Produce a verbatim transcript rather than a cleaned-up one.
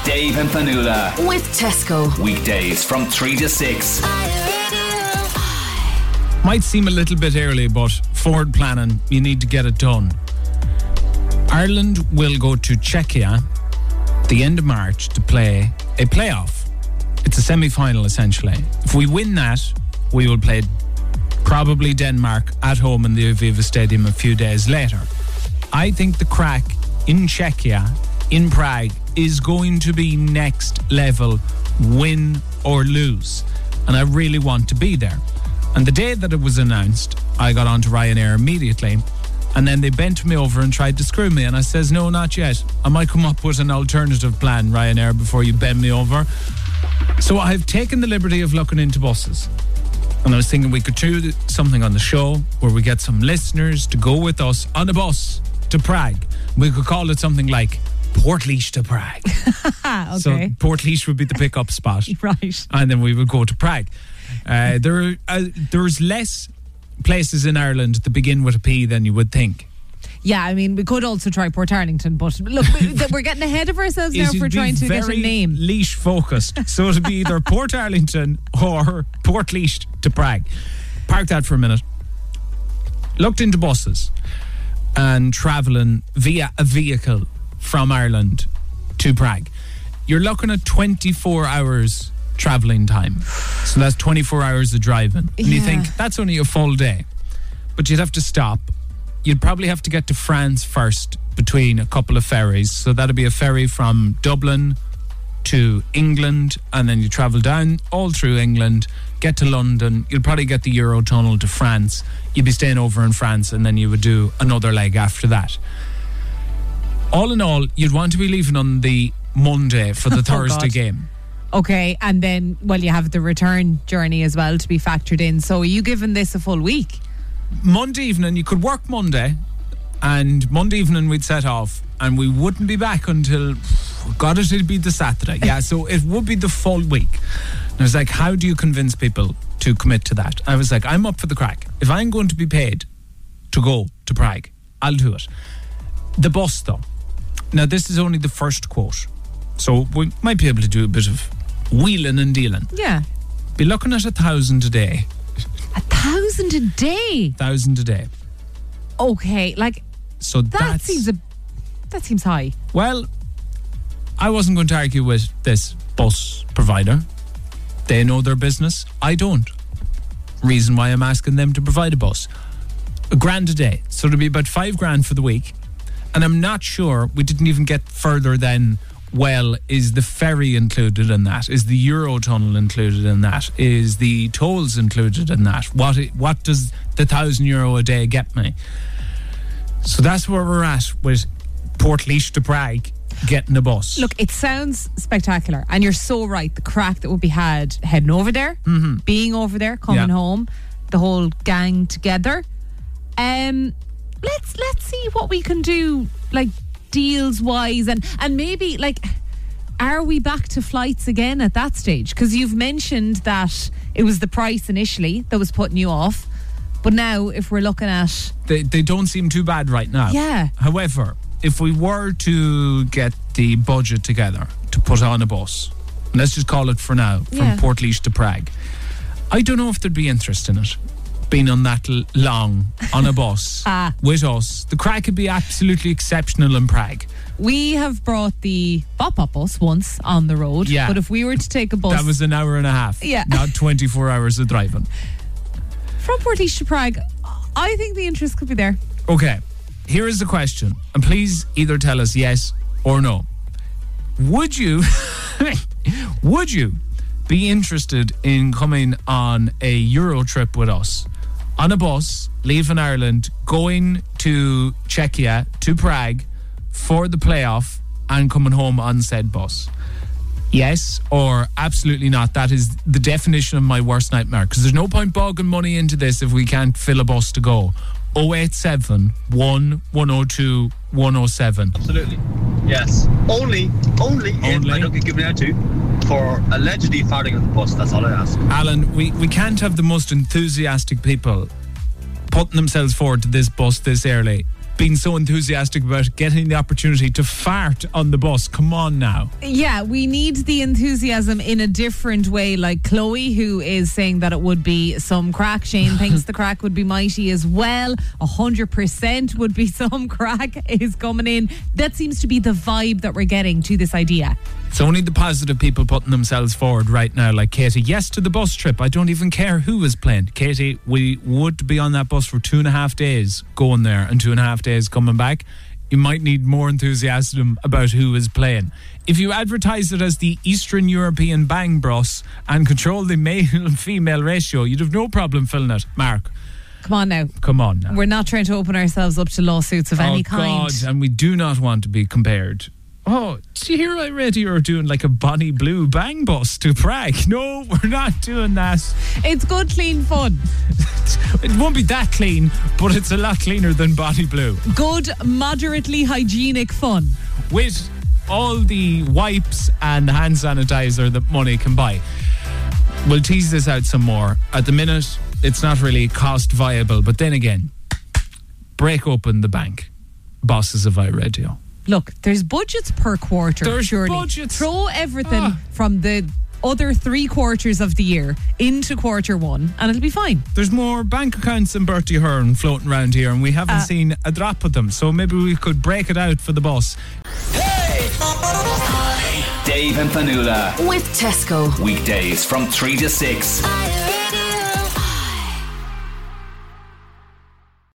Dave and Fanula. With Tesco. Weekdays from three to six. Might seem a little bit early, but forward planning, you need to get it done. Ireland will go to Czechia the end of March to play a playoff. It's a semi-final, essentially. If we win that, we will play probably Denmark at home in the Aviva Stadium a few days later. I think the crack in Czechia, in Prague, is going to be next level, win or lose. And I really want to be there. And the day that it was announced, I got onto Ryanair immediately. And then they bent me over and tried to screw me. And I says, no, not yet. I might come up with an alternative plan, Ryanair, before you bend me over. So I've taken the liberty of looking into buses. And I was thinking we could do something on the show where we get some listeners to go with us on a bus to Prague. We could call it something like Portlaoise to Prague. Okay. So Portlaoise would be the pickup spot. Right. And then we would go to Prague. Uh, there, uh, There's less places in Ireland that begin with a P than you would think. Yeah, I mean, we could also try Portarlington, but look, we- we're getting ahead of ourselves now It'd for be trying to get a very name. leash focused. So it'll be either Portarlington or Portlaoise to Prague. Park that for a minute. Looked into buses and travelling via a vehicle from Ireland to Prague. You're looking at twenty-four hours travelling time. So that's twenty-four hours of driving. And you Yeah. think, that's only a full day. But you'd have to stop. You'd probably have to get to France first between a couple of ferries. So that'd be a ferry from Dublin to England, and then you travel down all through England, get to London. You'll probably get the Eurotunnel to France. You'd be staying over in France, and then you would do another leg after that. All in all, you'd want to be leaving on the Monday for the Thursday God. game. Okay, and then, well, you have the return journey as well to be factored in. So are you giving this a full week? Monday evening, you could work Monday, and Monday evening we'd set off, and we wouldn't be back until, God, it'd be the Saturday. Yeah, so it would be the full week. And I was like, how do you convince people to commit to that? I was like, I'm up for the crack. If I'm going to be paid to go to Prague, I'll do it. The bus, though. Now, this is only the first quote, so we might be able to do a bit of wheeling and dealing. Yeah. Be looking at a thousand a day. A thousand a day? Thousand a day. Okay, like, So that that's... seems a that seems high. Well, I wasn't going to argue with this bus provider. They know their business. I don't. Reason why I'm asking them to provide a bus. A grand a day. So it'll be about five grand for the week. And I'm not sure, we didn't even get further than, well, is the ferry included in that? Is the Eurotunnel included in that? Is the tolls included in that? What what does the thousand euro a day get me? So that's where we're at with Portlaoise to Prague getting a bus. Look, it sounds spectacular, and you're so right. The crack that would be had heading over there, mm-hmm. being over there, coming Yeah. home, the whole gang together. Um, let's let's see what we can do, like deals wise, and and maybe like, are we back to flights again at that stage? Because you've mentioned that it was the price initially that was putting you off, but now if we're looking at, They, they don't seem too bad right now. Yeah. However, if we were to get the budget together to put on a bus, let's just call it for now, from Yeah. Portlaoise to Prague, I don't know if there'd be interest in it. Being on that l- long on a bus Ah. with us. The crack could be absolutely exceptional in Prague. we have brought the Bop Bop bus once on the road, Yeah. but if we were to take a bus That was an hour and a half. Yeah. Not twenty-four hours of driving. from Portlaoise to Prague, I think the interest could be there. Okay, here is the question, and please either tell us yes or no. Would you, would you be interested in coming on a Euro trip with us? On a bus, leaving Ireland, going to Czechia, to Prague, for the playoff, and coming home on said bus? Yes or absolutely not. That is the definition of my worst nightmare, because there's no point bogging money into this if we can't fill a bus to go. oh eight seven, one, one oh two, one oh seven. Absolutely. Yes. Only, only, if Only? I don't get given out to for allegedly farting on the bus. That's all I ask. Alan, we, we can't have the most enthusiastic people putting themselves forward to this bus this early been so enthusiastic about getting the opportunity to fart on the bus. Come on now. Yeah, we need the enthusiasm in a different way, like Chloe, who is saying that it would be some crack. Shane thinks the crack would be mighty as well. A hundred percent would be some crack is coming in. That seems to be the vibe that we're getting to this idea. It's only the positive people putting themselves forward right now, like Katie. Yes to the bus trip. I don't even care who is playing. Katie, we would be on that bus for two and a half days going there and two and a half days coming back. You might need more enthusiasm about who is playing. If you advertise it as the Eastern European Bang Bus and control the male and female ratio, you'd have no problem filling it. Mark, Come on now. come on now. We're not trying to open ourselves up to lawsuits of any oh kind. God, and we do not want to be compared. Oh, did you hear I read you were doing like a Bonnie Blue Bang Bus to Prague? No, we're not doing that. It's good, clean fun. It won't be that clean, but it's a lot cleaner than Bonnie Blue. Good, moderately hygienic fun. With all the wipes and hand sanitizer that money can buy. We'll tease this out some more. At the minute, it's not really cost viable, but then again, break open the bank. Bosses of iRadio. Look, there's budgets per quarter. There's surely. budgets. Throw everything Ah. from the other three quarters of the year into quarter one, and it'll be fine. There's more bank accounts than Bertie Hearn floating around here, and we haven't Uh, seen a drop of them, so maybe we could break it out for the bus. Dave and Fanula. With Tesco. Weekdays from three to six. iRadio.